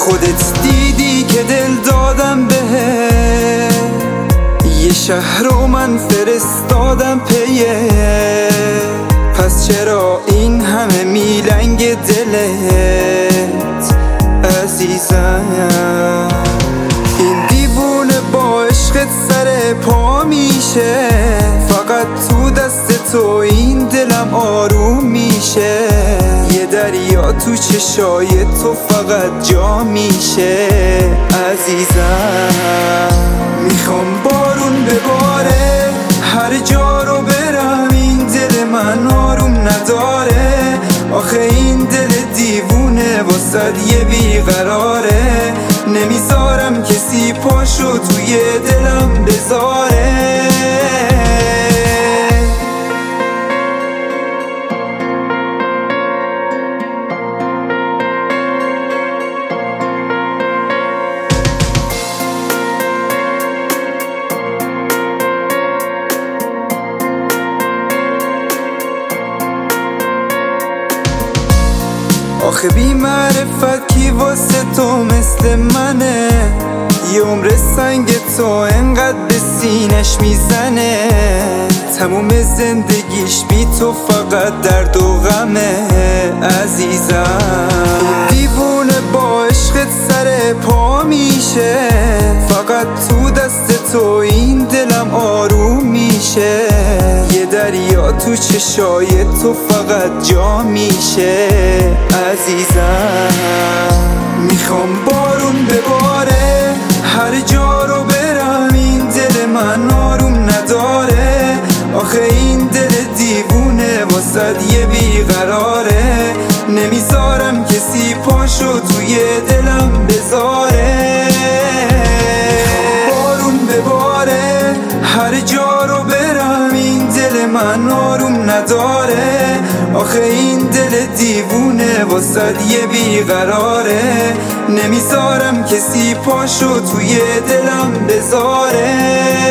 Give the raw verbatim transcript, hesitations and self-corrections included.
خودت دیدی که دل دادم بهت، یه شهر رو من فرستادم پیه، پس چرا این همه میلنگ دلت عزیزم؟ این دیوونه با عشقت سر پا میشه، فقط تو دست تو این دلم آروم میشه، یه دریا تو چشای تو فقط جا میشه عزیزم. میخوام بارون بباره هر جا رو برم، این دل من آروم نداره، آخه این دل دیوونه واسد یه بیقراره، نمیذارم کسی پاشو توی دلم بذاره. آخه بی معرفت کی واسه تو مثل منه، یه عمر سنگ تو انقدر به سینش میزنه، تموم زندگیش بی تو فقط درد و غمه عزیزم. دیوونه با عشقت سر پا میشه، فقط تو دست تو این دلم آروم میشه، یه دریا تو چشای تو فقط جا میشه عزیزم. میخوام بارون بباره هر جا رو برم، این دل من آروم نداره، آخه این دل دیوونه واسد یه بیقراره، نمیذارم کسی پاشو توی دلم بذاره. بارون بباره هر جا رو برم، این دل من آروم نداره، آخه این دل دیوونه واسد یه بیقراره، نمیذارم کسی پاشو توی دلم بذاره.